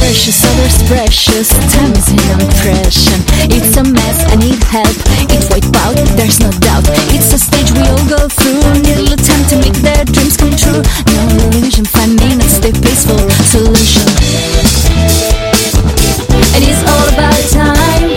precious, others precious. Time is an impression. It's a mess, I need help. It wipe out, there's no doubt. It's a stage we all go through. Need a little time to make their dreams come true. No illusion, 5 minutes, the peaceful solution. It is all about time.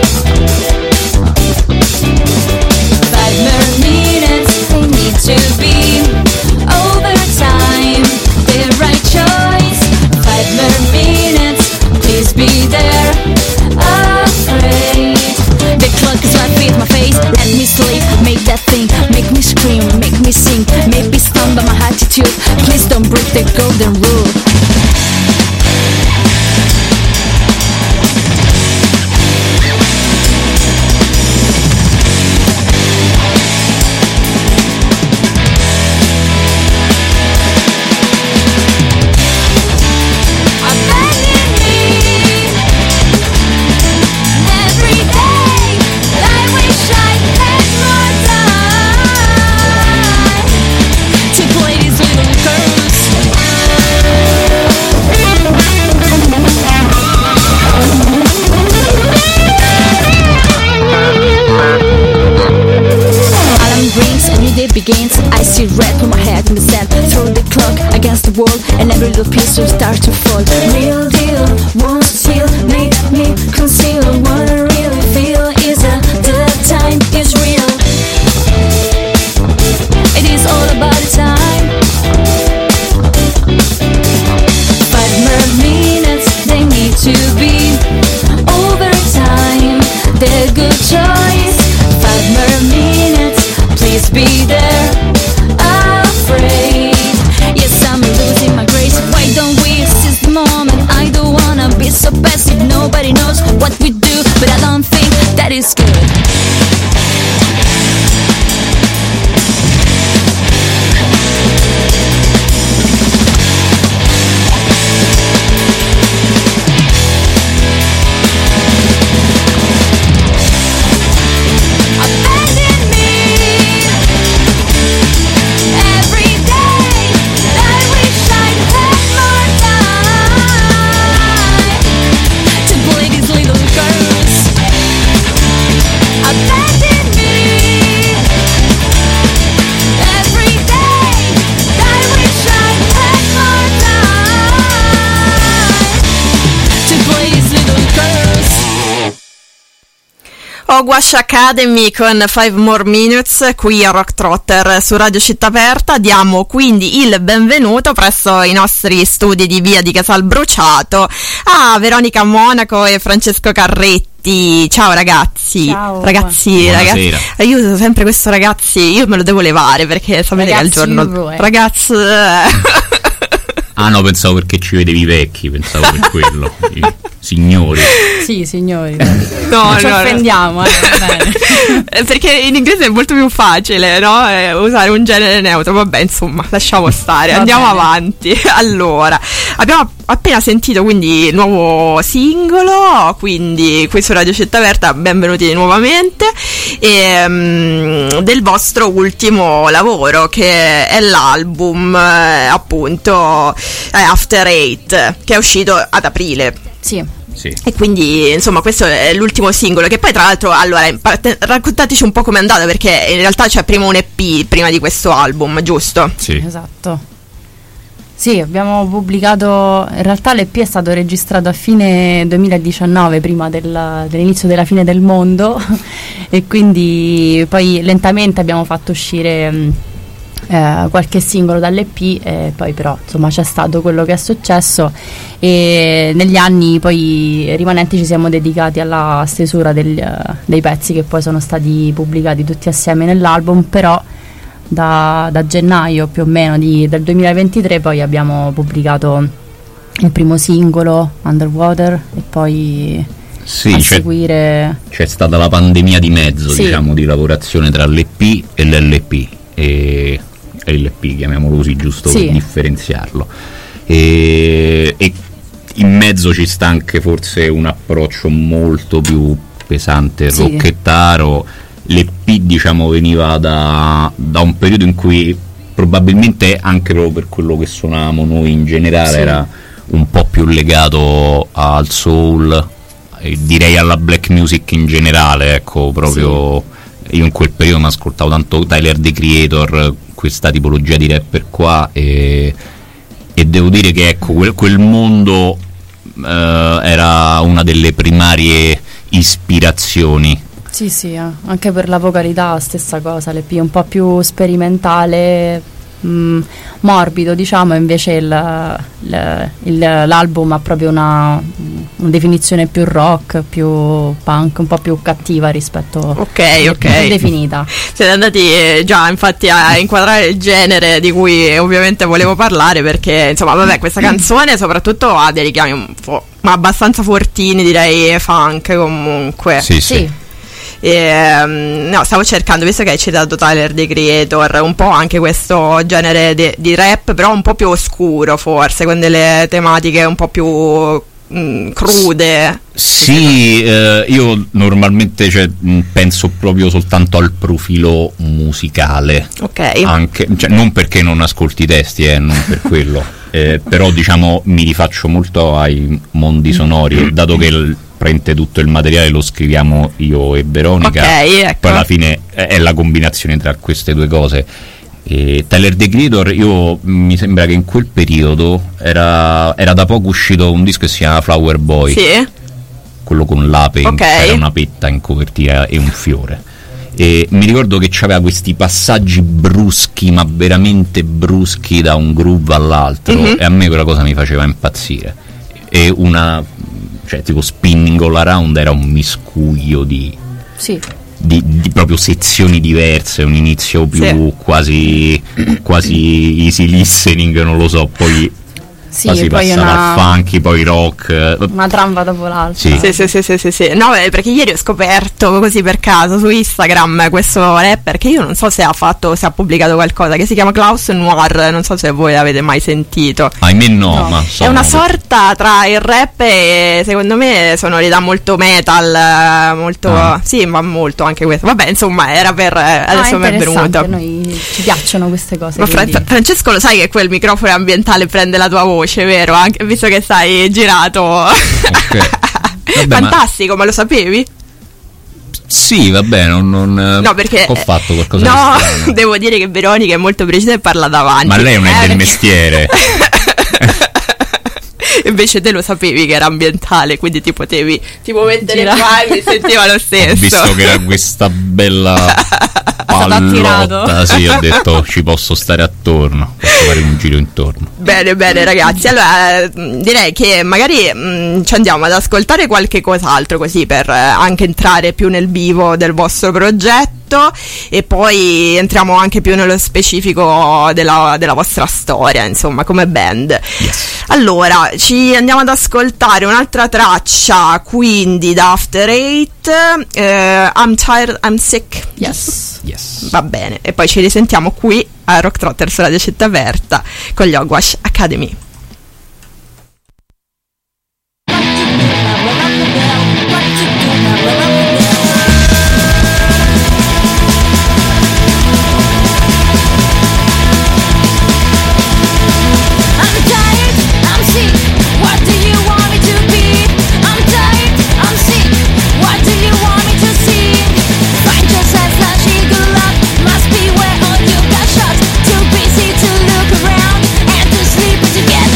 5 more minutes, they need to be overtime. The right choice. 5 more minutes, please be there. Afraid the clock is right with my face. Let me sleep, make that thing, make me scream, make me sing. Maybe stunned by my attitude. Please don't break the golden rule. Begins, I see red, put my head in the sand. Throw the clock against the wall, and every little piece will start to fall. Real deal, won't steal, make me conceal. What I really feel is that the time is real. It is all about time. 5 more minutes, they need to be overtime. The good choice. 5 more minutes, please be there. Afraid, yes, I'm losing my grace. Why don't we seize the moment? I don't wanna be so passive. Nobody knows what we do, but I don't think that is good. Hogwash Academy con 5 More Minutes qui a Rock Trotter su Radio Città Aperta. Diamo quindi il benvenuto presso i nostri studi di via di Casal Bruciato a Veronica Monaco e Francesco Carretti. Ciao ragazzi. Ciao. Ragazzi, io uso sempre questo ragazzi, io me lo devo levare perché sapete che al giorno ragazzi Ah no, pensavo perché ci vedevi vecchi, pensavo per quello. Signori. Sì, signori. No, non ci offendiamo, va bene. Perché in inglese è molto più facile, no? Usare un genere neutro. Vabbè, insomma, lasciamo stare, andiamo avanti. Allora, abbiamo appena sentito quindi il nuovo singolo, quindi qui su Radio Città Aperta, benvenuti nuovamente, del vostro ultimo lavoro, che è l'album appunto After Eight, che è uscito ad aprile. Sì. E quindi insomma questo è l'ultimo singolo, che poi tra l'altro, allora raccontateci un po' com'è andata, perché in realtà c'è prima un EP prima di questo album, giusto? Sì, esatto. Sì, abbiamo pubblicato, in realtà l'EP è stato registrato a fine 2019, prima dell'inizio della fine del mondo e quindi poi lentamente abbiamo fatto uscire qualche singolo dall'EP, e poi però insomma c'è stato quello che è successo e negli anni poi rimanenti ci siamo dedicati alla stesura dei pezzi che poi sono stati pubblicati tutti assieme nell'album, però da gennaio più o meno del 2023 poi abbiamo pubblicato il primo singolo, Underwater, e poi sì, a seguire c'è stata la pandemia di mezzo, sì, diciamo, di lavorazione tra l'EP e l'LP e l'LP, chiamiamolo così, giusto, sì, per differenziarlo, e in mezzo ci sta anche forse un approccio molto più pesante, sì, rocchettaro. L'EP diciamo veniva da un periodo in cui probabilmente anche proprio per quello che suonavamo noi in generale, sì, era un po' più legato al soul, direi alla black music in generale, ecco, proprio io in quel periodo mi ascoltavo tanto Tyler the Creator, questa tipologia di rapper qua, e devo dire che ecco quel mondo era una delle primarie ispirazioni. Sì, anche per la vocalità stessa cosa, l'EP è un po' più sperimentale, morbido, diciamo, invece l'album ha proprio una definizione più rock, più punk, un po' più cattiva rispetto ok più definita. Siete andati già infatti a inquadrare il genere di cui ovviamente volevo parlare, perché insomma vabbè, questa canzone soprattutto ha dei richiami un po' ma abbastanza fortini, direi funk comunque. Sì. No, stavo cercando, visto che hai citato Tyler the Creator, un po' anche questo genere di rap, però un po' più oscuro forse, con delle tematiche un po' più crude. Sì, io normalmente penso proprio soltanto al profilo musicale. Ok. Anche, non perché non ascolti i testi, non per quello, però diciamo mi rifaccio molto ai mondi sonori, dato che prende tutto il materiale lo scriviamo io e Veronica, ecco. Poi alla fine è la combinazione tra queste due cose. E Tyler the Creator, mi sembra che in quel periodo era da poco uscito un disco che si chiama Flower Boy, sì, quello con l'ape, era una petta in copertina e un fiore, e mi ricordo che c'aveva questi passaggi bruschi, ma veramente bruschi, da un groove all'altro, e a me quella cosa mi faceva impazzire, e tipo Spinning All Around era un miscuglio di proprio sezioni diverse, un inizio più quasi easy listening, non lo so, poi si passava al funky, poi rock, una tramba dopo l'altra. Sì. No, perché ieri ho scoperto così per caso su Instagram questo rapper che io non so se ha pubblicato qualcosa, che si chiama Klaus Noir, non so se voi l'avete mai sentito. Ahimè no. Ma è una sorta tra il rap e secondo me sonorità molto metal, molto sì, ma molto anche questo. Vabbè, insomma, era per adesso mi è venuto. A noi ci piacciono queste cose. Ma Francesco, lo sai che quel microfono ambientale prende la tua voce, vero? Anche visto che stai girato. Okay. Vabbè, fantastico, ma lo sapevi? Sì, vabbè, no, perché ho fatto qualcosa no, di strano. Devo dire che Veronica è molto precisa e parla davanti. Ma lei non è del mestiere. Invece te lo sapevi che era ambientale, quindi ti potevi mettere qua e mi sentiva lo stesso. Ho visto che era questa bella pallotta, sì, ho detto ci posso stare attorno, posso fare un giro intorno. Bene ragazzi, allora direi che magari ci andiamo ad ascoltare qualche cos'altro, così per anche entrare più nel vivo del vostro progetto, e poi entriamo anche più nello specifico della vostra storia, insomma, come band. Yes. Allora, ci andiamo ad ascoltare un'altra traccia, quindi da After Eight, I'm Tired, I'm Sick. Yes. Va bene, e poi ci risentiamo qui a Rock Trotter su Radio Città Aperta con gli Hogwash Academy. Must be where all you got shot. Too busy to look around and to sleep together.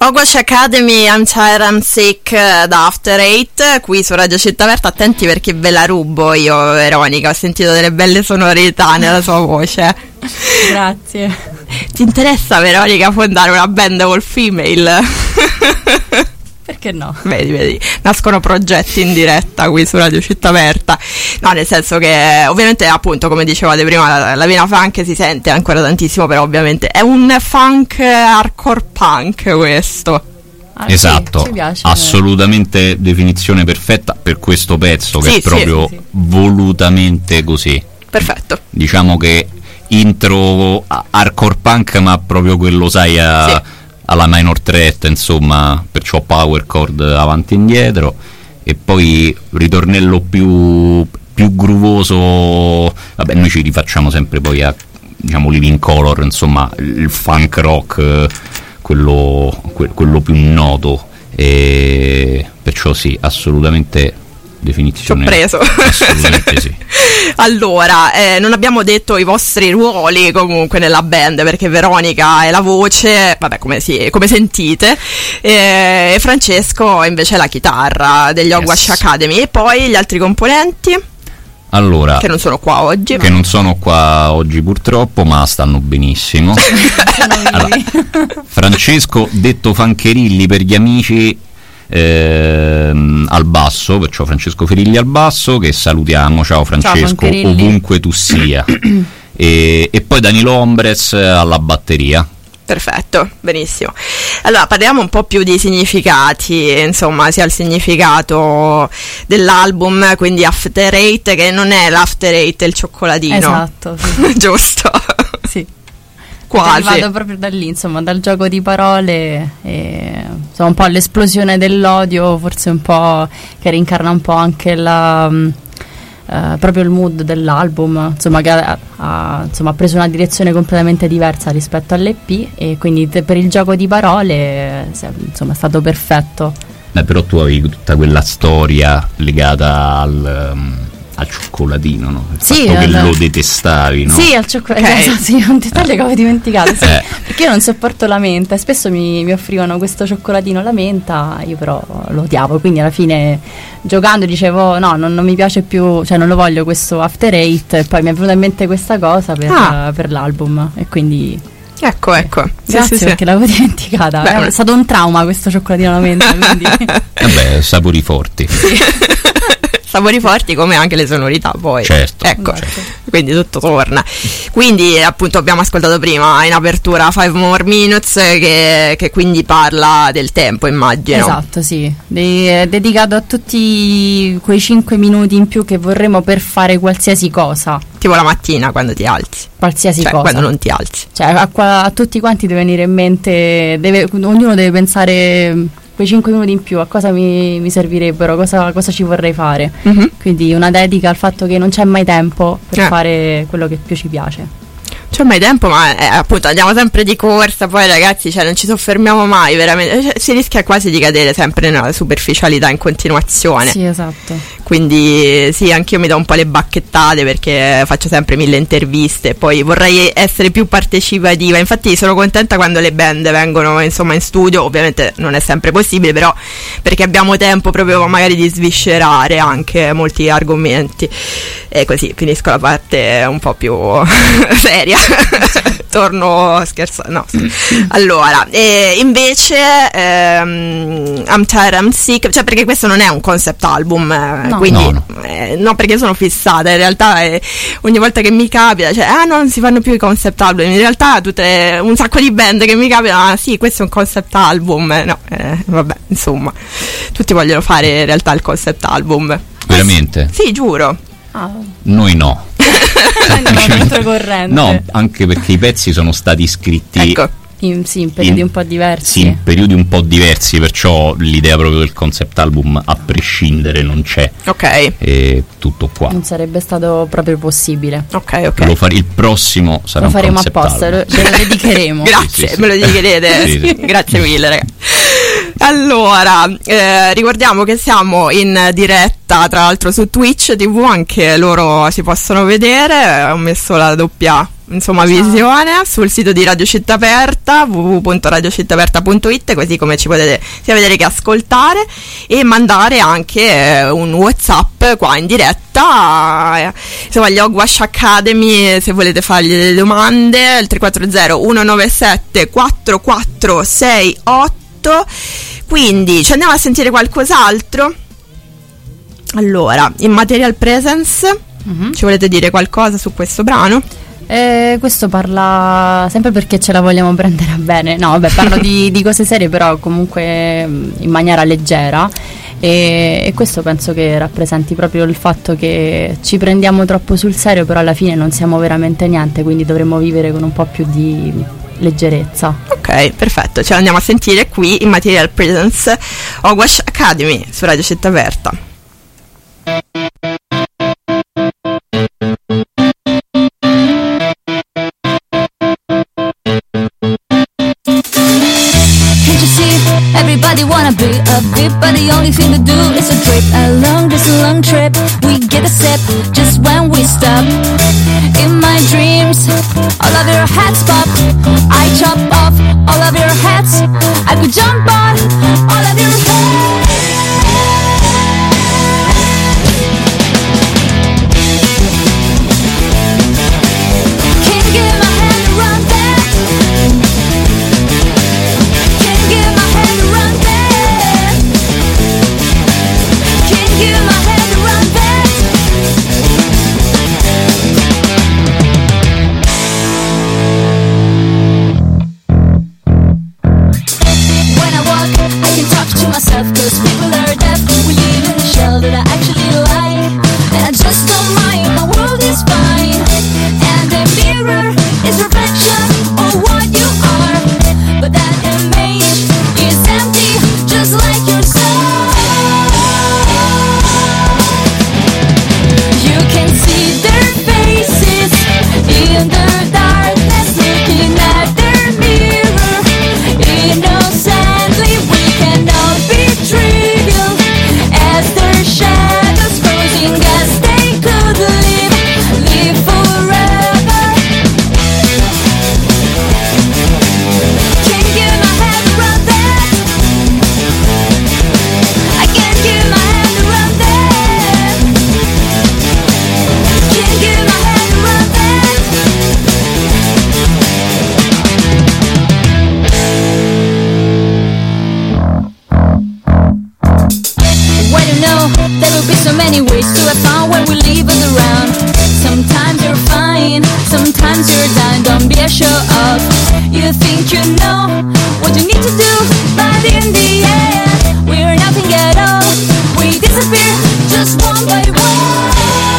Hogwash Academy, I'm Tired, I'm Sick da After Eight, qui su Radio Città Aperta. Attenti perché ve la rubo io, Veronica, ho sentito delle belle sonorità nella sua voce. Grazie. Ti interessa, Veronica, fondare una band all female? Perché no? Vedi, nascono progetti in diretta qui su Radio Città Aperta. No, nel senso che ovviamente, appunto, come dicevate prima, la vena funk si sente ancora tantissimo, però ovviamente è un funk hardcore punk questo. Esatto, sì, ci piace. Assolutamente definizione perfetta per questo pezzo, che Sì, è proprio sì. volutamente così. Perfetto. Diciamo che intro hardcore punk, ma proprio quello, sai, alla minor threat, insomma, perciò power chord avanti e indietro, e poi ritornello più groovoso. Vabbè, noi ci rifacciamo sempre poi a, diciamo, Living Color, insomma, il funk rock, quello più noto, e perciò sì, assolutamente definizione. Ci ho preso. Assolutamente sì. Allora, non abbiamo detto i vostri ruoli comunque nella band, perché Veronica è la voce, vabbè, come sentite, e Francesco invece è la chitarra degli Hogwash Academy. E poi gli altri componenti, allora, che non sono qua oggi. Che non sono qua oggi purtroppo, ma stanno benissimo. Allora, Francesco, detto Fancherilli per gli amici, al basso, perciò Francesco Ferilli al basso, che salutiamo. Ciao Francesco, ciao, ovunque tu sia. e poi Danilo Ombres alla batteria. Perfetto, benissimo. Allora, parliamo un po' più di significati, insomma, sia il significato dell'album, quindi After Eight, che non è l'After Eight, è il cioccolatino. Esatto, sì. Giusto? Sì. Quasi. Vado proprio da lì, insomma, dal gioco di parole, e insomma, un po' l'esplosione dell'odio, forse un po' che rincarna un po' anche proprio il mood dell'album, insomma, che ha preso una direzione completamente diversa rispetto all'EP, e quindi per il gioco di parole, insomma, è stato perfetto. Però tu avevi tutta quella storia legata al cioccolatino, no? Il Sì, fatto che lo detestavi, no? Sì, al cioccolatino, Ok. sì, è un dettaglio che avevo dimenticato, sì. Perché io non sopporto la menta, e spesso mi offrivano questo cioccolatino alla menta, io però lo odiavo, quindi alla fine giocando dicevo no, non mi piace più, cioè non lo voglio questo After Eight, e poi mi è venuta in mente questa cosa per l'album, e quindi Ecco. grazie, Sì. perché l'avevo dimenticata. Beh, È stato un trauma questo cioccolatino alla menta, quindi Vabbè, sapori forti. Sapori forti, come anche le sonorità poi. Certo. Ecco, Esatto. quindi tutto torna. Quindi, appunto, abbiamo ascoltato prima in apertura 5 More Minutes, che quindi parla del tempo, immagino. esatto, sì. È dedicato a tutti quei 5 minuti in più che vorremmo per fare qualsiasi cosa. Tipo la mattina quando ti alzi. Qualsiasi Cioè, cosa. quando non ti alzi. Cioè, a tutti quanti deve venire in mente, ognuno deve pensare quei 5 minuti in più a cosa mi servirebbero, cosa ci vorrei fare. Mhm. Quindi una dedica al fatto che non c'è mai tempo per Eh. fare quello che più ci piace. C'è mai tempo, ma appunto andiamo sempre di corsa, poi ragazzi, cioè non ci soffermiamo mai, veramente. Cioè, si rischia quasi di cadere sempre nella superficialità in continuazione. Sì, esatto. Quindi sì, anch'io mi do un po' le bacchettate perché faccio sempre 1000 interviste e poi vorrei essere più partecipativa. Infatti sono contenta quando le band vengono, insomma, in studio. Ovviamente non è sempre possibile, però perché abbiamo tempo proprio magari di sviscerare anche molti argomenti. E così finisco la parte un po' più seria. Torno scherzando, no. Allora, invece I'm Tired, I'm Sick, cioè, perché questo non è un concept album, No. quindi No. no, perché sono fissata in realtà, ogni volta che mi capita, cioè non si fanno più i concept album, in realtà un sacco di band che mi capitano, sì, questo è un concept album, no, vabbè, insomma, tutti vogliono fare in realtà il concept album. Veramente? Sì, giuro. Ah, Noi no. andiamo controcorrente. No, anche perché i pezzi sono stati scritti Ecco. In periodi un po' diversi. Sì, in periodi un po' diversi, perciò l'idea proprio del concept album a prescindere non c'è. Ok, E tutto qua. Non sarebbe stato proprio possibile. ok. Il prossimo sarà Lo un faremo concept apposta, album. ce lo dedicheremo. Grazie, Sì, sì, me lo sì. dedicherete. Sì, sì. Grazie mille, ragazzi. Allora, ricordiamo che siamo in diretta, tra l'altro, su Twitch TV, anche loro si possono vedere. Ho messo la doppia insomma visione sul sito di Radio Città Aperta, www.radiocittaaperta.it, così come ci potete sia vedere che ascoltare, e mandare anche un WhatsApp qua in diretta, insomma gli Hogwash Academy, se volete fargli delle domande, il 340 197 4468. Quindi ci andiamo a sentire qualcos'altro. Allora, Immaterial Presence, ci volete dire qualcosa su questo brano? Questo parla sempre perché ce la vogliamo prendere a bene. No, vabbè, parlo di cose serie, però comunque in maniera leggera. E questo penso che rappresenti proprio il fatto che ci prendiamo troppo sul serio, però alla fine non siamo veramente niente, quindi dovremmo vivere con un po' più di leggerezza. Ok, perfetto, ce l'andiamo a sentire qui in Material Presence, Hogwash Academy su Radio Città Aperta. Everybody wanna be a bit, but the only thing to do is a trip along this long trip. We get a sip just when we stop. In my dreams, all of your heads pop. I chop off all of your heads. I could jump on all of your heads. Can't get my head around that. Can't get my head around that. Can't get my head around that. When I walk, I can talk to myself, 'cause people are deaf. We live in a shell that I actually like, and I just don't mind, my world is fine. And the mirror is reflection of what you are, but that image is empty, just like your soul. You can see their faces in the darkness, looking at their mirror. Innocently, we cannot be trivial, as their shadows posing as they could live forever. Can't get my head around that. I can't get my head around that. Can't get my head around that. When you know there will be so many ways to have fun when we leave us around. Sometimes you're fine, sometimes you're down. Don't be a show off. You think you know what you need to do, but in the end we're nothing at all. We disappear just one by one.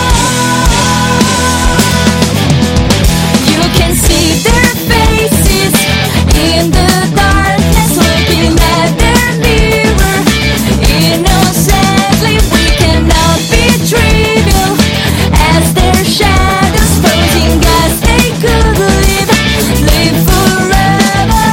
You can see their faces in the darkness, looking at their mirror. Innocently, we cannot be trivial, as their shadows posing as they could live forever.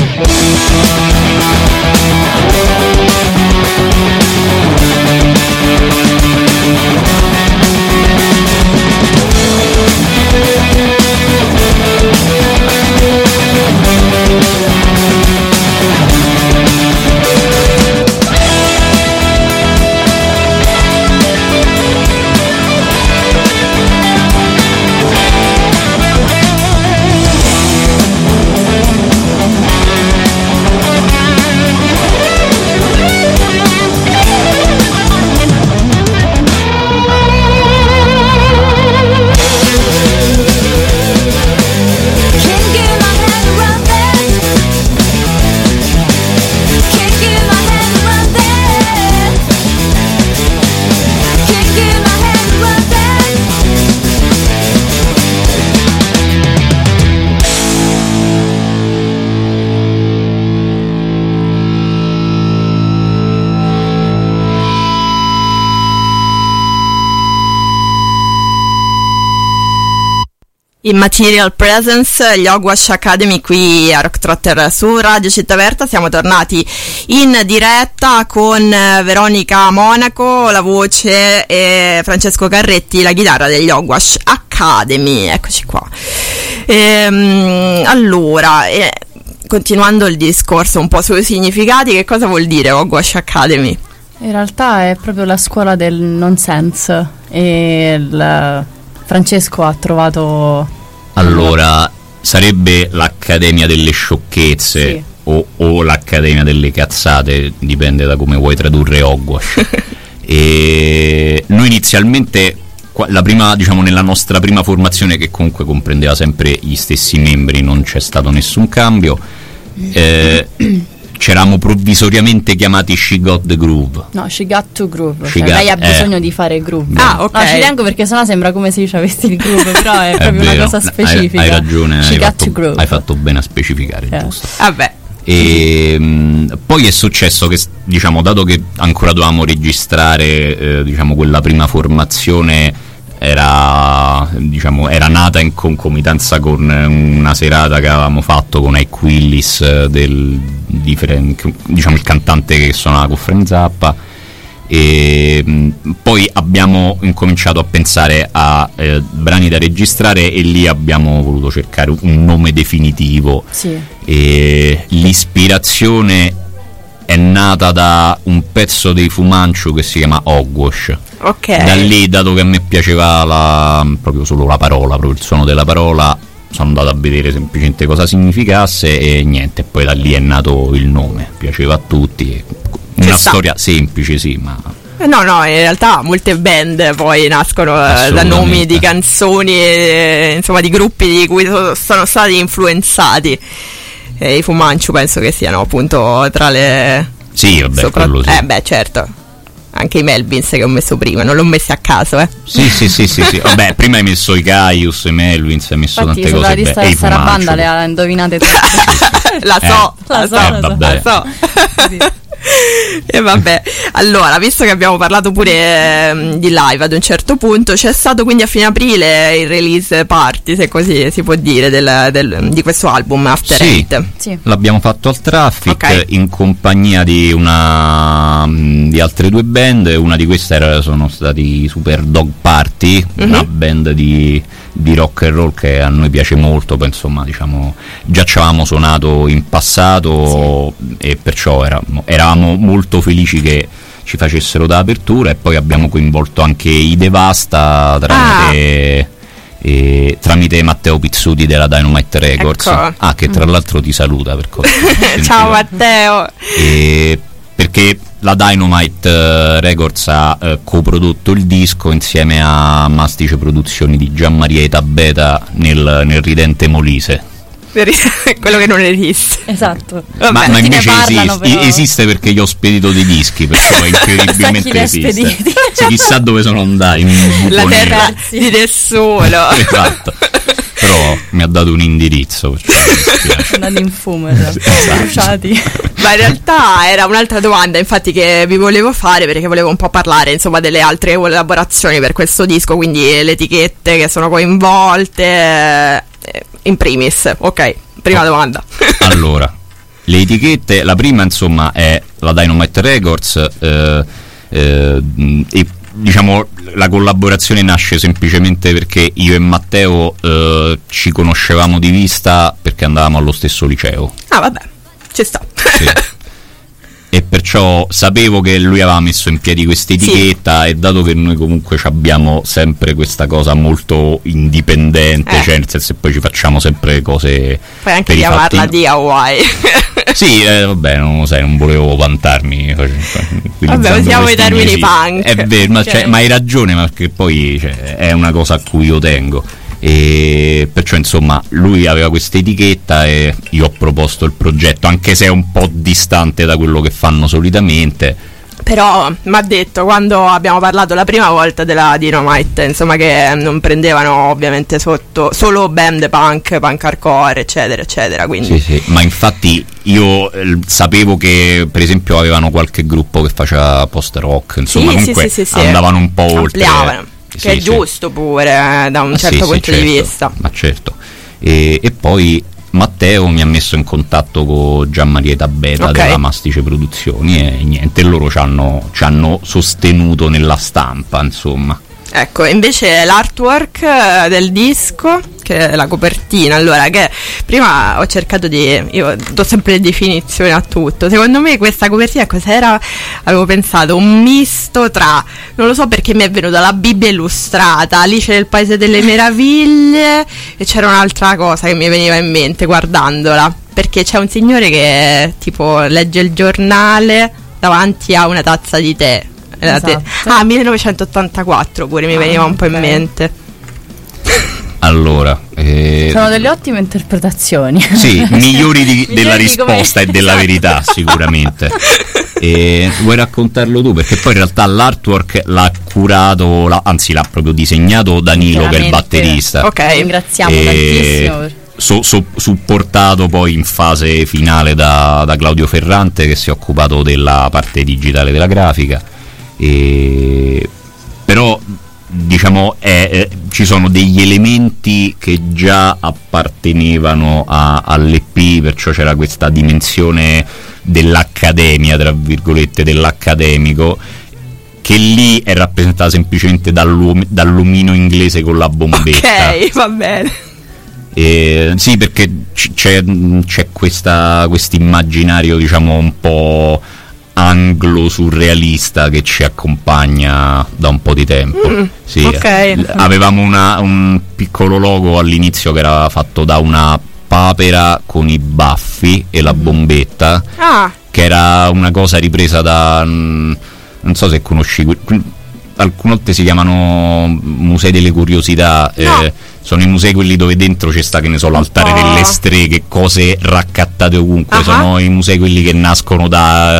Can't get my head around that. Can't get my head around that. Can't get my head around that. Immaterial Presence, gli Hogwash Academy qui a Rock Trotter su Radio Città Aperta. Siamo tornati in diretta con Veronica Monaco, la voce, e Francesco Carretti, la chitarra degli Hogwash Academy. Academy, eccoci qua. Allora, continuando il discorso un po' sui significati, che cosa vuol dire Hogwash Academy? In realtà è proprio la scuola del nonsense, e Francesco ha trovato... Allora, sarebbe l'Accademia delle sciocchezze, sì, o l'Accademia delle cazzate, dipende da come vuoi tradurre Hogwash. E noi inizialmente, la prima, diciamo, nella nostra prima formazione, che comunque comprendeva sempre gli stessi membri, non c'è stato nessun cambio, c'eravamo provvisoriamente chiamati She Got the Groove. No, She Got to Groove. Lei ha bisogno di fare groove. Ah, ok. No, ci tengo perché sennò sembra come se io avessi il groove, però è proprio vero, una cosa specifica. Hai ragione, hai fatto bene a specificare, giusto. Vabbè. E poi è successo che, diciamo, dato che ancora dovevamo registrare, diciamo, quella prima formazione era nata in concomitanza con una serata che avevamo fatto con Ike Willis, diciamo il cantante che suonava con Frank Zappa, e poi abbiamo incominciato a pensare a brani da registrare, e lì abbiamo voluto cercare un nome definitivo. Sì. E l'ispirazione è nata da un pezzo dei Fu Manchu che si chiama Hogwash. Ok. Da lì, dato che a me piaceva proprio solo la parola, proprio il suono della parola, sono andato a vedere semplicemente cosa significasse, e niente, poi da lì è nato il nome. Piaceva a tutti, una storia semplice, sì, ma... No, in realtà molte band poi nascono da nomi di canzoni, insomma, di gruppi di cui sono stati influenzati. I Fu Manchu penso che siano appunto tra le... Sì, vabbè, quello sì. Beh, certo. Anche i Melvins che ho messo prima, non l'ho messi a caso, Sì. Vabbè, prima hai messo i Caius, i Melvins, hai messo tante cose. La lista della Sarabanda le ha indovinate tutte. La so. Sì. E vabbè, allora, visto che abbiamo parlato pure di live ad un certo punto, c'è stato quindi a fine aprile il release party, se così si può dire, di questo album After Eight. Sì. L'abbiamo fatto al Traffic, okay, in compagnia di altre due band. Una di queste sono stati i Super Dog Party, una band di rock and roll che a noi piace molto. Poi, insomma, diciamo, già ci avevamo suonato in passato, sì, e perciò eravamo molto felici che ci facessero da apertura. E poi abbiamo coinvolto anche i Devasta tramite Matteo Pizzuti della Dynamite Records, ecco, che tra l'altro ti saluta per cosa. Ciao Matteo. Perché la Dynamite Records ha coprodotto il disco insieme a Mastice Produzioni di Gianmaria e Tabeta nel ridente Molise. Quello che non esiste. Esatto. Ma invece esiste perché gli ho spedito dei dischi, perché poi incredibilmente esiste. Chissà dove sono andati, la terra di nessuno. Esatto. Però mi ha dato un indirizzo, andati in fumo, bruciati. Ma in realtà era un'altra domanda, infatti, che vi volevo fare, perché volevo un po' parlare, insomma, delle altre collaborazioni per questo disco, quindi le etichette che sono coinvolte in primis. Ok, prima domanda. Allora, le etichette, la prima, insomma, è la Dynamite Records, e diciamo la collaborazione nasce semplicemente perché io e Matteo ci conoscevamo di vista perché andavamo allo stesso liceo. Ah, vabbè, ci sta. Sì. E perciò sapevo che lui aveva messo in piedi questa etichetta, sì, e dato che noi comunque abbiamo sempre questa cosa molto indipendente, cioè nel senso che poi ci facciamo sempre cose. Puoi anche chiamarla DIY. Sì, vabbè, non lo sai, non volevo vantarmi. Vabbè, usiamo i termini punk. È vero, ma hai ragione, ma perché poi è una cosa a cui io tengo. E perciò, insomma, lui aveva questa etichetta e io ho proposto il progetto, anche se è un po' distante da quello che fanno solitamente. Però mi ha detto, quando abbiamo parlato la prima volta della Dynamite, insomma, che non prendevano ovviamente sotto solo band punk hardcore, eccetera eccetera, quindi sì, ma infatti io sapevo che per esempio avevano qualche gruppo che faceva post rock, insomma, comunque andavano un po' oltre, ampliavano. Che è giusto pure, da un certo punto di vista. Ma certo. E poi Matteo mi ha messo in contatto con Gianmaria Tabeta della Mastice Produzioni, e niente, loro ci hanno sostenuto nella stampa, insomma. Ecco, invece l'artwork del disco, che è la copertina, allora, che prima ho cercato io do sempre le definizioni a tutto. Secondo me questa copertina cos'era? Avevo pensato un misto tra, non lo so perché mi è venuta la Bibbia illustrata, Alice nel Paese delle Meraviglie, e c'era un'altra cosa che mi veniva in mente guardandola, perché c'è un signore che tipo legge il giornale davanti a una tazza di tè. Esatto. 1984 pure mi veniva un po' in mente. Allora, sono delle ottime interpretazioni. Sì, migliori della risposta e della verità sicuramente. Vuoi raccontarlo tu? Perché poi in realtà l'artwork l'ha curato, anzi l'ha proprio disegnato Danilo, che è il batterista. Ok, ringraziamo tantissimo. Supportato poi in fase finale da Claudio Ferrante, che si è occupato della parte digitale della grafica. Però diciamo ci sono degli elementi che già appartenevano all'EP, perciò c'era questa dimensione dell'accademia, tra virgolette, dell'accademico, che lì è rappresentata semplicemente dall'omino inglese con la bombetta. Ok, va bene. Sì, perché c'è questo immaginario, diciamo, un po' anglo-surrealista che ci accompagna da un po' di tempo. Sì, okay. Avevamo un piccolo logo all'inizio che era fatto da una papera con i baffi e la bombetta, che era una cosa ripresa da, non so se conosci, alcune volte si chiamano musei delle curiosità. No. Sono i musei quelli dove dentro c'è sta, che ne so, l'altare delle streghe, cose raccattate ovunque. Sono i musei quelli che nascono da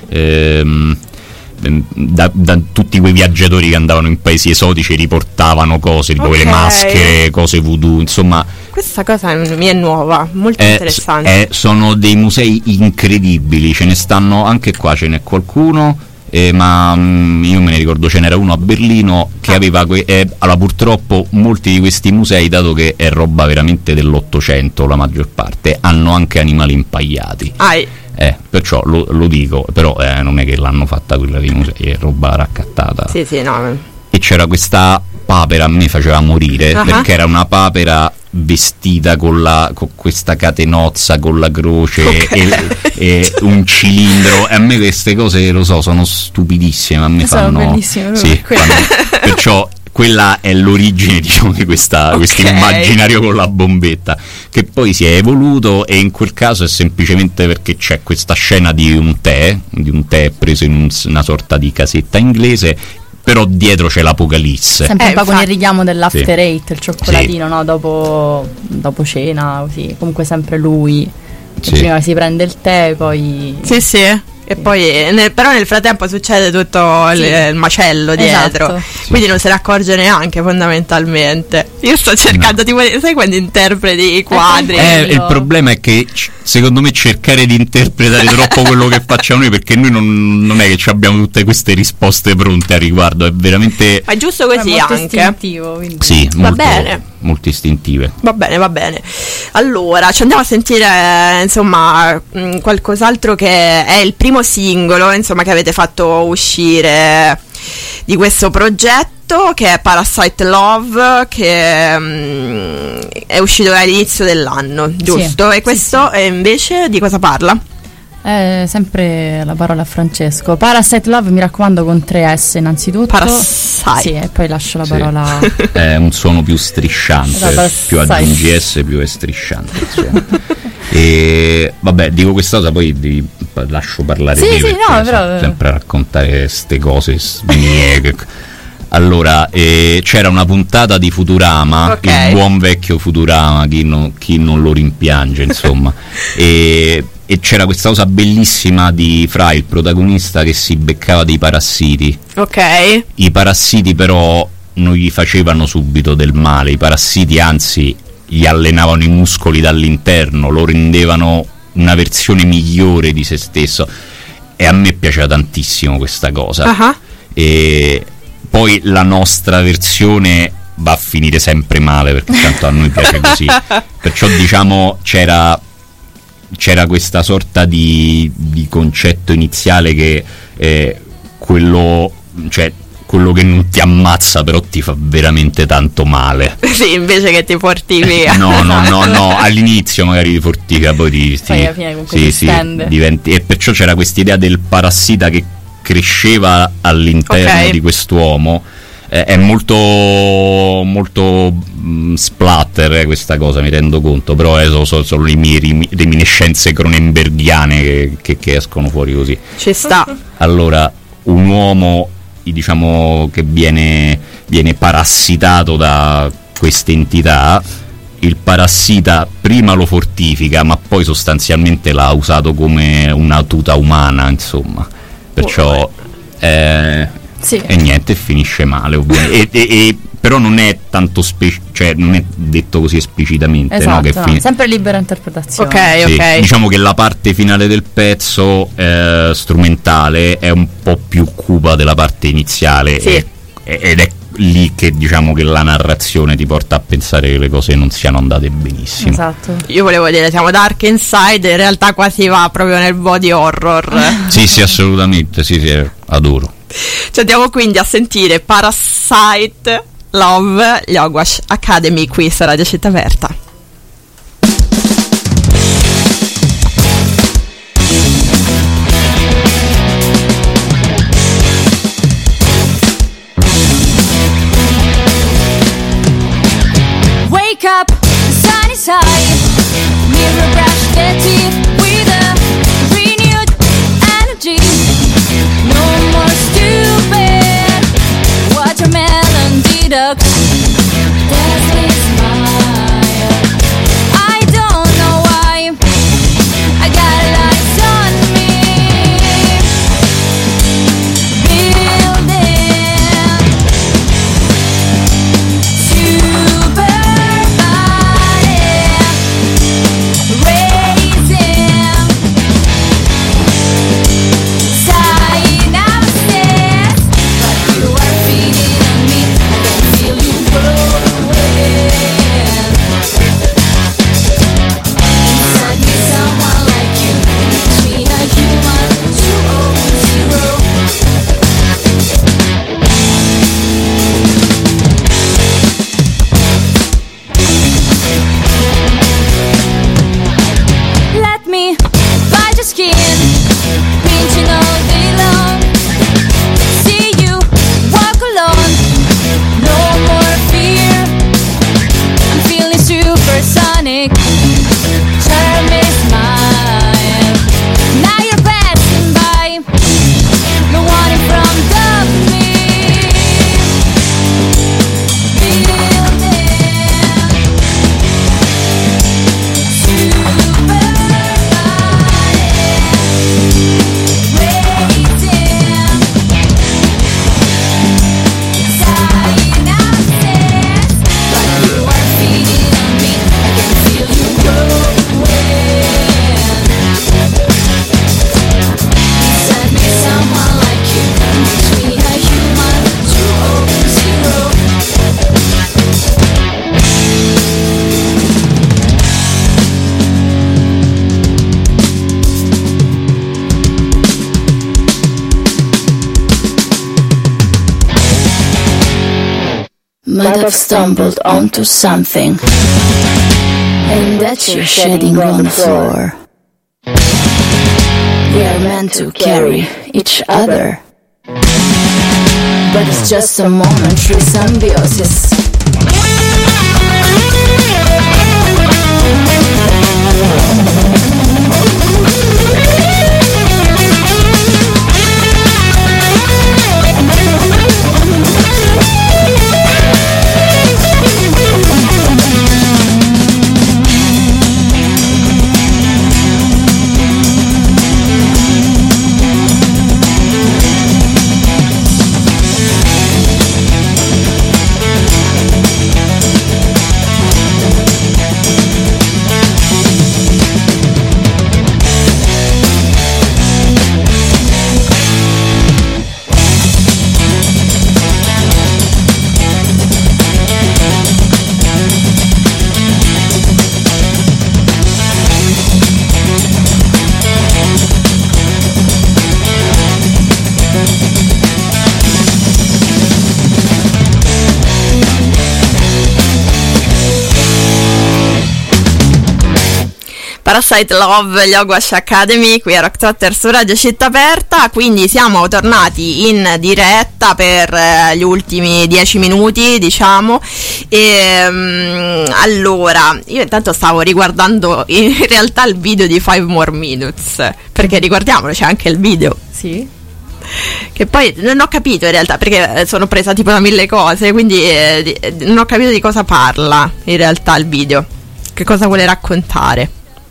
tutti quei viaggiatori che andavano in paesi esotici e riportavano cose tipo le maschere, cose voodoo, insomma. Questa cosa mi è nuova, molto interessante. Sono dei musei incredibili, ce ne stanno anche qua, ce n'è qualcuno, ma io me ne ricordo ce n'era uno a Berlino che aveva allora purtroppo molti di questi musei, dato che è roba veramente dell'800 la maggior parte, hanno anche animali impagliati. Perciò lo dico, però non è che l'hanno fatta quella dei musei, è roba raccattata. Sì, no. E c'era questa papera, a me faceva morire, perché era una papera vestita con questa catenozza con la croce, e un cilindro, e a me queste cose, lo so, sono stupidissime, a me fanno bellissime, sì, perciò quella è l'origine, diciamo, di questo immaginario con la bombetta, che poi si è evoluto, e in quel caso è semplicemente perché c'è questa scena di un tè preso in una sorta di casetta inglese, però dietro c'è l'Apocalisse. Sempre un po' con il richiamo dell'After Eight, il cioccolatino, no? Dopo cena, così. Comunque sempre lui. Prima si prende il tè, poi... Sì. E poi però nel frattempo succede tutto il macello dietro, quindi non se ne accorge neanche, fondamentalmente. Io sto cercando, tipo, sai quando interpreti i quadri? Il problema è che secondo me cercare di interpretare troppo quello che facciamo noi, perché noi non è che abbiamo tutte queste risposte pronte a riguardo, è veramente... Ma è giusto così, è molto anche istintivo, quindi. Sì, va bene. Molto istintive. Va bene. Allora, ci andiamo a sentire, insomma, qualcos'altro che è il primo singolo, insomma, che avete fatto uscire di questo progetto, che è Parasite Love, che è uscito all'inizio dell'anno, giusto? Sì, e questo invece di cosa parla? Sempre la parola a Francesco. Parasite Love, mi raccomando, con 3 S innanzitutto. Parasite. Sì, e poi lascio la parola. È un suono più strisciante, più aggiungi S più è strisciante. E vabbè, dico questa cosa, poi lascio parlare te, perché però... sempre a raccontare queste cose mie. Allora, c'era una puntata di Futurama, il buon vecchio Futurama, chi non lo rimpiange, insomma. E c'era questa cosa bellissima di Fry, il protagonista, che si beccava dei parassiti. I parassiti però non gli facevano subito del male, i parassiti anzi gli allenavano i muscoli dall'interno, lo rendevano una versione migliore di se stesso, e a me piaceva tantissimo questa cosa. E poi la nostra versione va a finire sempre male, perché tanto a noi piace così, perciò diciamo c'era questa sorta di concetto iniziale che quello, cioè quello che non ti ammazza però ti fa veramente tanto male. Sì, invece che ti fortifica. No, all'inizio magari ti fortifica, poi alla fine comunque si stende. Diventi, e perciò c'era questa idea del parassita che cresceva all'interno di quest'uomo. È molto splatter questa cosa, mi rendo conto, però sono le mie reminiscenze cronenberghiane che escono fuori così. Ci sta. Allora, un uomo, diciamo, che viene parassitato da queste entità, il parassita prima lo fortifica, ma poi sostanzialmente l'ha usato come una tuta umana, insomma. Perciò sì. E niente, finisce male ovviamente. Però non è tanto cioè non è detto così esplicitamente, esatto, no? Che sempre libera interpretazione. Ok. Diciamo che la parte finale del pezzo strumentale è un po' più cupa della parte iniziale, sì. Ed è lì che diciamo che la narrazione ti porta a pensare che le cose non siano andate benissimo. Esatto. Io volevo dire, siamo dark inside, in realtà quasi va proprio nel body horror. Sì, assolutamente, sì, adoro. Ci andiamo quindi a sentire Parasite Love, gli Hogwash Academy qui su Radio Città Aperta. Wake up, the sun is high. Mirror brush the teeth with a renewed energy. No more stupid watermelon detox. Dazzling smile. I don't know why I got lights on me. Building super body, raising synapses, but you are feeding on me. I can feel you growing. Inside me, someone like you, between a human to 0. Let me bite your skin, pinching all day long. See you walk alone, no more fear. I'm feeling supersonic. Charming smile. Now you're passing by, no one in front of me. Building super body, raising synapses, but you are feeding on me. I can feel you growing. Inside me, someone like you, between a human to 0. Might have stumbled onto something, and that you're shedding on the floor. We are meant to carry each other, but it's just a momentary symbiosis. Parasite Love, gli Hogwash Academy, qui a Rock Trotter su Radio Città Aperta. Quindi siamo tornati in diretta per gli ultimi 10 minuti, diciamo. E allora, io intanto stavo riguardando in realtà il video di 5 More Minutes, perché ricordiamolo, c'è anche il video. Sì. Che poi non ho capito in realtà, perché sono presa tipo da 1000 cose, quindi non ho capito di cosa parla in realtà il video, che cosa vuole raccontare.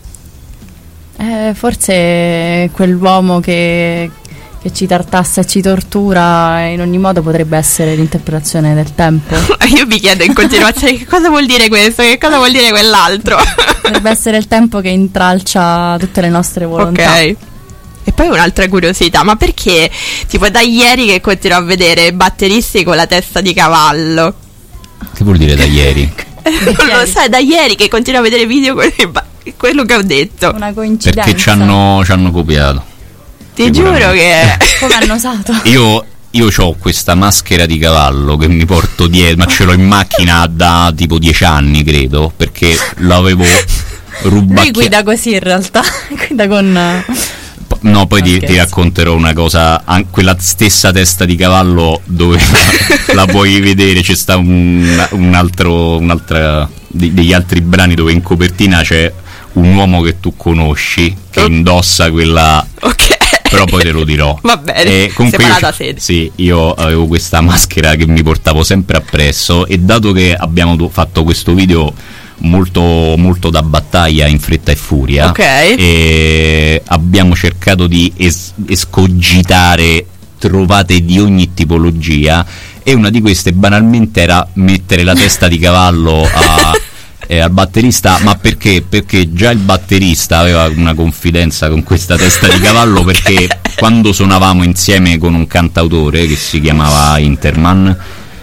Forse quell'uomo che ci tartassa e ci tortura in ogni modo potrebbe essere l'interpretazione del tempo. Io mi chiedo in continuazione che cosa vuol dire questo, che cosa vuol dire quell'altro. Potrebbe essere il tempo che intralcia tutte le nostre volontà. Ok. E poi un'altra curiosità, ma perché tipo da ieri che continuo a vedere batteristi con la testa di cavallo? Che vuol dire da ieri? Non lo sai, da ieri che continuo a vedere video con quello che ho detto. Una coincidenza. Perché ci hanno copiato. Ti giuro che come hanno usato. Io ho questa maschera di cavallo che mi porto dietro, ma ce l'ho in macchina da tipo 10 anni, credo, perché l'avevo rubacchiata. Lui guida così in realtà, guida con... No, poi ti racconterò una cosa, quella stessa testa di cavallo dove la puoi vedere, c'è sta un'altra degli altri brani dove in copertina c'è un uomo che tu conosci che indossa quella. Ok. Però poi te lo dirò. Va bene. Separata sede. Sì, io avevo questa maschera che mi portavo sempre appresso, e dato che abbiamo fatto questo video molto, molto da battaglia, in fretta e furia, e abbiamo cercato di escogitare trovate di ogni tipologia, e una di queste banalmente era mettere la testa di cavallo al batterista. Ma perché? Perché già il batterista aveva una confidenza con questa testa di cavallo, perché quando suonavamo insieme con un cantautore che si chiamava Interman,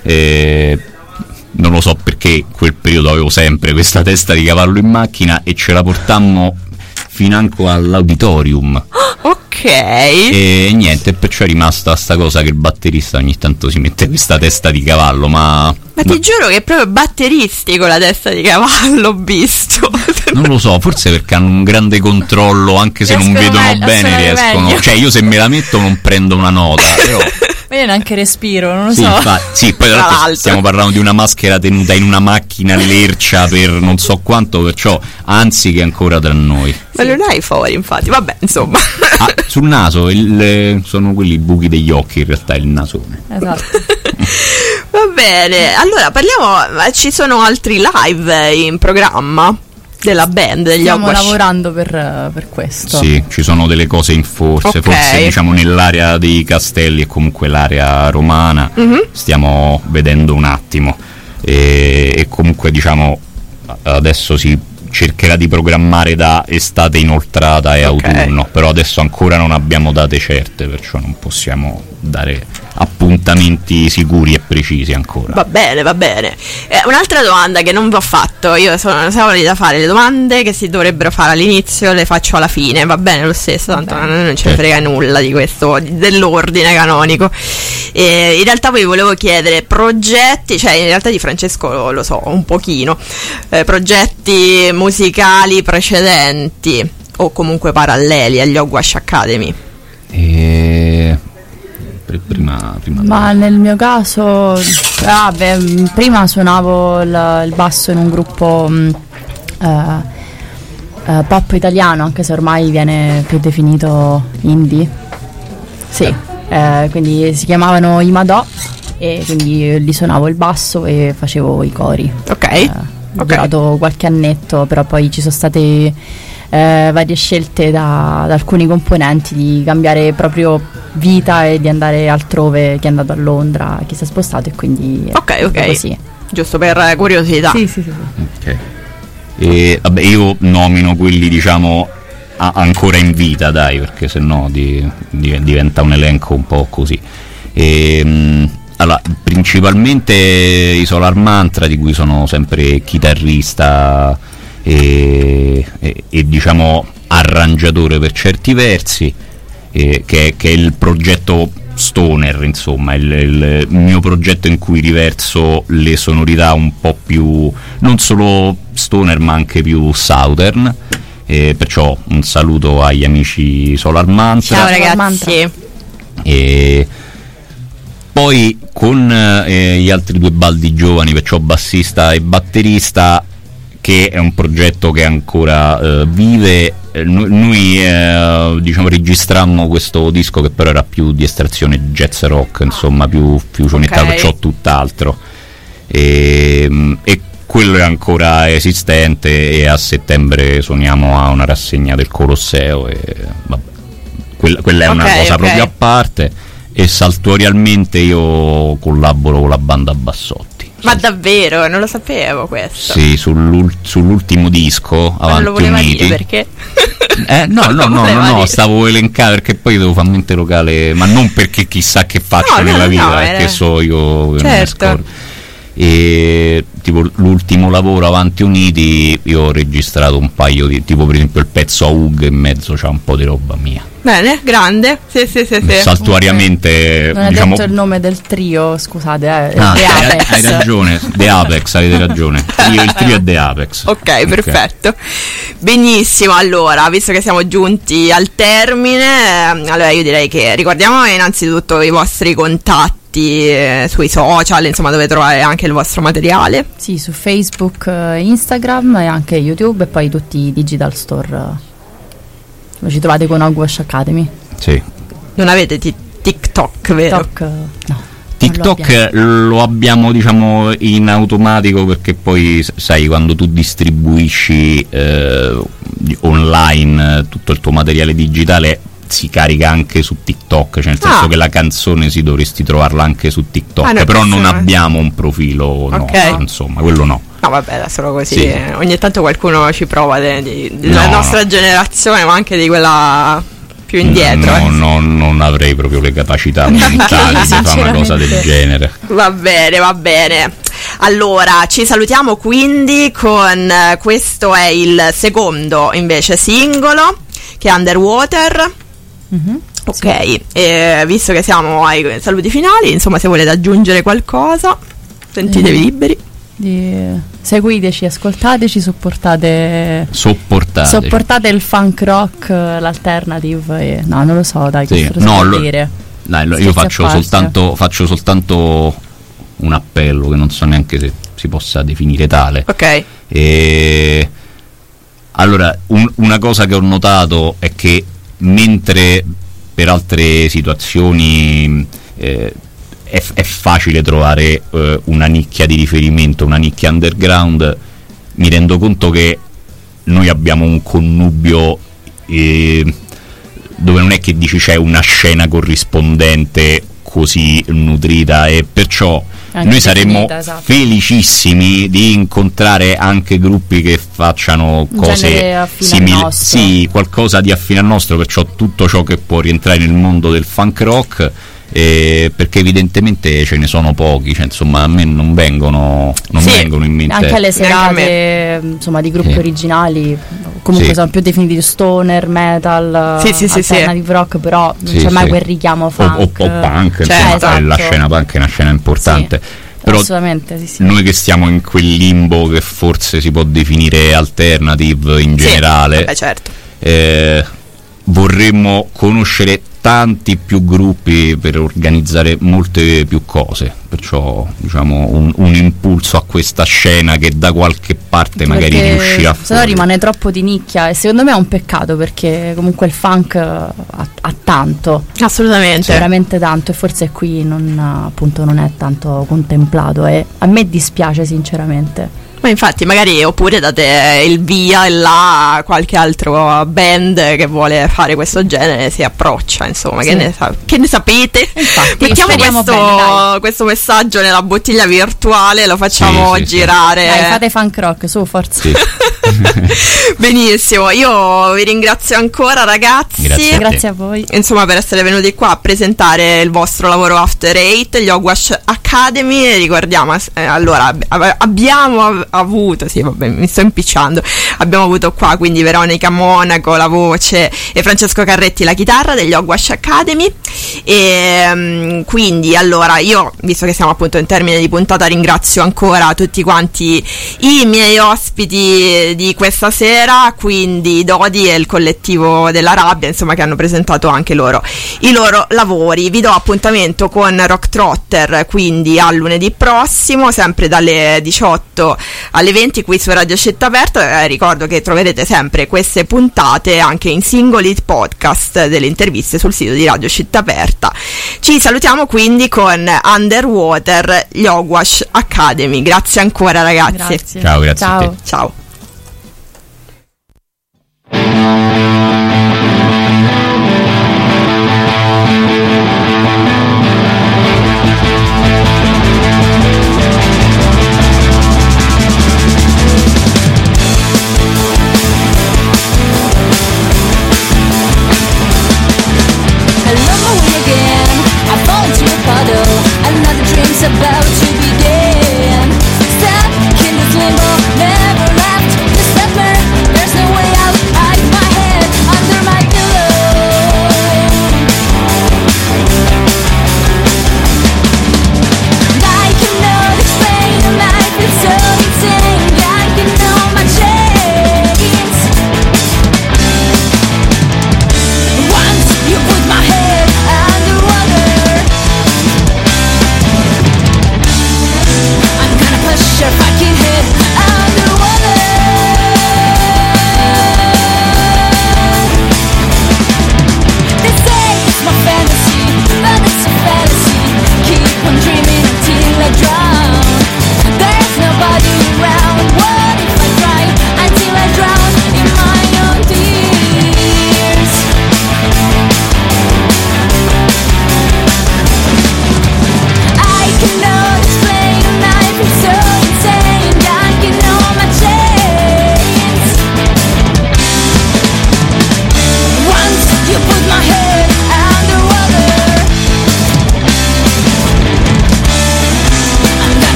non lo so perché quel periodo avevo sempre questa testa di cavallo in macchina, e ce la portammo financo all'auditorium. Ok. E niente, perciò è rimasta sta cosa che il batterista ogni tanto si mette questa testa di cavallo, ma ti giuro che è proprio batteristi con la testa di cavallo, ho visto. Non lo so, forse perché hanno un grande controllo, anche se non vedono bene riescono. Cioè io se me la metto non prendo una nota, però ma io neanche respiro, non lo sì, so. Sì, poi tra l'altro stiamo parlando di una maschera tenuta in una macchina lercia per non so quanto, perciò anzi che ancora tra noi. Ma non hai fuori, infatti, vabbè, insomma. Sul naso sono quelli buchi degli occhi, in realtà è il nasone. Esatto. Va bene, allora parliamo, ci sono altri live in programma della band degli Stiamo Hogwash? lavorando per questo. Sì, ci sono delle cose in forse, forse diciamo nell'area dei Castelli e comunque l'area romana, stiamo vedendo un attimo, e comunque diciamo adesso si cercherà di programmare da estate inoltrata e autunno, però adesso ancora non abbiamo date certe, perciò non possiamo dare appuntamenti sicuri e precisi ancora. Va bene, va bene. Un'altra domanda che non vi ho fatto, io sono solita fare le domande che si dovrebbero fare all'inizio, le faccio alla fine, va bene lo stesso, tanto non ce ne frega nulla di questo, dell'ordine canonico. In realtà vi volevo chiedere progetti, cioè in realtà di Francesco lo so un pochino, progetti musicali precedenti o comunque paralleli agli Hogwash Academy. Prima ma nel mio caso prima suonavo il basso in un gruppo pop italiano, anche se ormai viene più definito indie, sì, quindi si chiamavano i Madò, e quindi lì suonavo il basso e facevo i cori. Ho durato qualche annetto, però poi ci sono state varie scelte da alcuni componenti di cambiare proprio vita e di andare altrove, chi è andato a Londra, chi si è spostato, e quindi così. Giusto per curiosità. Sì. Ok. E vabbè, io nomino quelli diciamo ancora in vita, dai, perché sennò diventa un elenco un po' così. Allora, principalmente i Solar Mantra, di cui sono sempre chitarrista e diciamo arrangiatore per certi versi, che è il progetto stoner, insomma, il mio progetto in cui riverso le sonorità un po' più non solo stoner ma anche più southern, perciò un saluto agli amici Solar Mantra. Ciao ragazzi. E poi con gli altri due baldi giovani, perciò bassista e batterista, che è un progetto che ancora vive. Noi diciamo registrammo questo disco che però era più di estrazione jazz rock, insomma più fusionettato, perciò tutt'altro, e quello è ancora esistente, e a settembre suoniamo a una rassegna del Colosseo, e vabbè, quella è una cosa proprio a parte. E saltuariamente io collaboro con la banda Bassotti. Ma davvero? Non lo sapevo questo. Sì, sull'ultimo disco, ma Avanti non lo voleva Uniti. dire perché? No, stavo elencando perché poi devo fare mente locale, ma non perché chissà che faccio nella vita, perché so io. Certo. E tipo l'ultimo lavoro Avanti Uniti io ho registrato un paio di, tipo per esempio il pezzo a Hug, in mezzo c'ha un po' di roba mia. Bene, grande. Sì. Saltuariamente, non diciamo, hai detto il nome del trio, scusate, The Apex. Hai ragione, The Apex, avete ragione. Il trio è The Apex. Ok, perfetto. Benissimo, allora, visto che siamo giunti al termine, allora io direi che ricordiamo innanzitutto i vostri contatti sui social, insomma, dove trovare anche il vostro materiale. Sì, su Facebook, Instagram e anche YouTube, e poi tutti i digital store. Ci trovate con Hogwash Academy. Sì. Non avete TikTok, vero? TikTok lo abbiamo, diciamo, in automatico, perché poi sai, quando tu distribuisci online tutto il tuo materiale digitale, si carica anche su TikTok, cioè nel senso che la canzone si dovresti trovarla anche su TikTok, però non abbiamo un profilo, insomma, quello no. No, vabbè, era solo così. Sì. Ogni tanto qualcuno ci prova della nostra generazione, ma anche di quella più indietro. Non avrei proprio le capacità mentali di fare una cosa del genere. Va bene. Allora, ci salutiamo quindi con questo è il secondo invece singolo, che è Underwater. Ok, sì. Visto che siamo ai saluti finali, insomma, se volete aggiungere qualcosa, sentitevi liberi. Seguiteci, ascoltateci, sopportate il funk rock, l'alternative, no, non lo so, dai, che dire. Dai, io faccio soltanto un appello, che non so neanche se si possa definire tale. Ok. Allora, una cosa che ho notato è che mentre per altre situazioni è facile trovare una nicchia di riferimento, una nicchia underground, mi rendo conto che noi abbiamo un connubio dove non è che dici c'è una scena corrispondente così nutrita, e perciò anche noi saremmo felicissimi di incontrare anche gruppi che facciano cose simili, qualcosa di affine al nostro, perciò tutto ciò che può rientrare nel mondo del funk rock, perché evidentemente ce ne sono pochi, cioè, insomma, a me non vengono in mente. Anche le serate, insomma, di gruppi originali comunque sono più definiti stoner, metal, alternative rock, però non c'è mai quel richiamo funk o punk, insomma, la scena punk è una scena importante. Però assolutamente, noi che stiamo in quel limbo che forse si può definire alternative in generale, certo. Vorremmo conoscere tanti più gruppi per organizzare molte più cose, perciò diciamo un impulso a questa scena che da qualche parte magari riuscirà se no rimane troppo di nicchia, e secondo me è un peccato, perché comunque il funk ha tanto, assolutamente, veramente tanto, e forse qui non è tanto contemplato, e a me dispiace sinceramente. Ma infatti, magari oppure date il via e là a qualche altro band che vuole fare questo genere, si approccia, insomma, che ne sapete? Infatti, mettiamo questo messaggio nella bottiglia virtuale, lo facciamo girare. Dai, fate funk rock, su, forza. Benissimo, io vi ringrazio ancora, ragazzi. Grazie a voi. Insomma, per essere venuti qua a presentare il vostro lavoro After Eight, gli Hogwash Academy. Ricordiamo, allora, abbiamo avuto, mi sto impicciando, abbiamo avuto qua quindi Veronica Monaco la voce e Francesco Carretti la chitarra degli Hogwash Academy, e quindi allora io, visto che siamo appunto in termine di puntata, ringrazio ancora tutti quanti i miei ospiti di questa sera, quindi Dodi e il collettivo della Rabbia, insomma, che hanno presentato anche loro i loro lavori. Vi do appuntamento con Rock Trotter quindi a lunedì prossimo, sempre dalle 18 alle 20 qui su Radio Città Aperta. Ricordo che troverete sempre queste puntate anche in singoli podcast delle interviste sul sito di Radio Città Aperta. Ci salutiamo quindi con Underwater, gli Ogwash Academy. Grazie ancora ragazzi. Grazie. Ciao, grazie Ciao. a te. Ciao.